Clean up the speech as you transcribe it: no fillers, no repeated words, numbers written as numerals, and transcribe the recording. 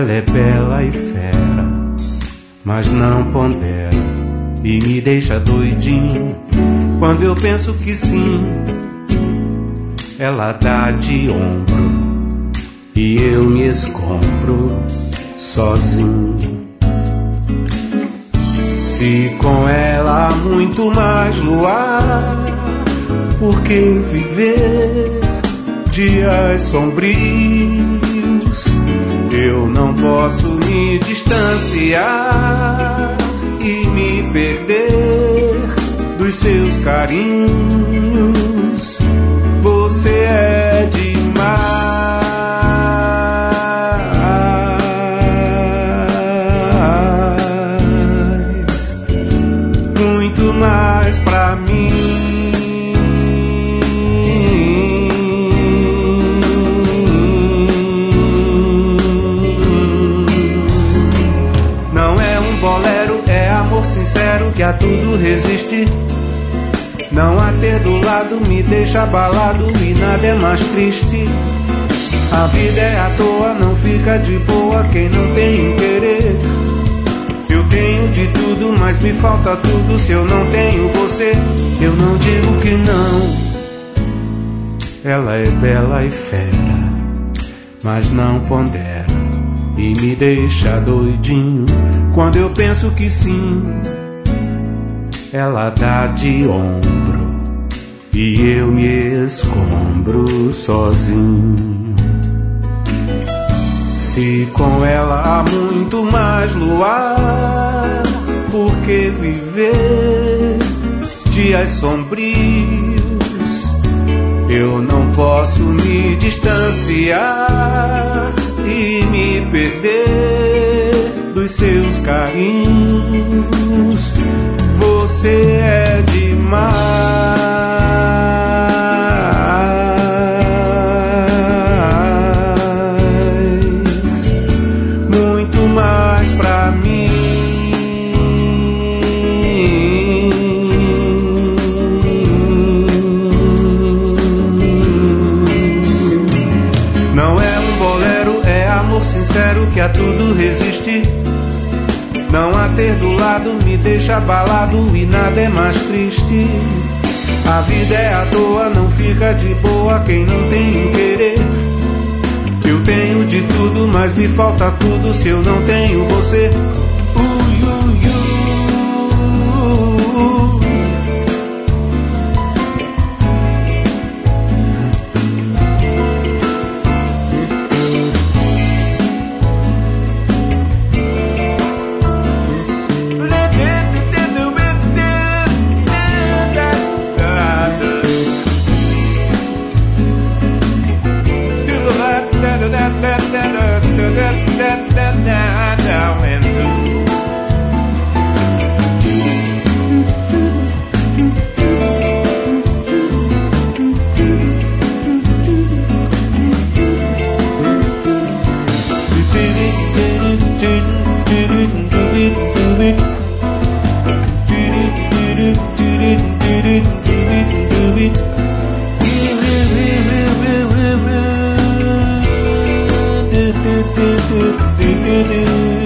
Ela é bela e fera, mas não pondera e me deixa doidinho. Quando eu penso que sim, ela dá de ombro e eu me escombro sozinho. Se com ela há muito mais luar, por que viver dias sombrios? Eu não posso me distanciar e me perder dos seus carinhos. Você é demais, muito mais pra mim. Sincero que a tudo resiste. Não a ter do lado me deixa abalado e nada é mais triste. A vida é à toa, não fica de boa quem não tem um querer. Eu tenho de tudo, mas me falta tudo. Se eu não tenho você, eu não digo que não. Ela é bela e fera, mas não pondera e me deixa doidinho. Quando eu penso que sim, ela dá de ombro e eu me escombro sozinho. Se com ela há muito mais luar, por que viver dias sombrios? Eu não posso me distanciar e me perder dos seus carinhos. Você é demais, muito mais pra mim. Não é um bolero, é amor sincero que a tudo resiste. Não a ter do lado me deixa abalado e nada é mais triste. A vida é à toa, não fica de boa quem não tem um querer. Eu tenho de tudo, mas me falta tudo se eu não tenho você. Do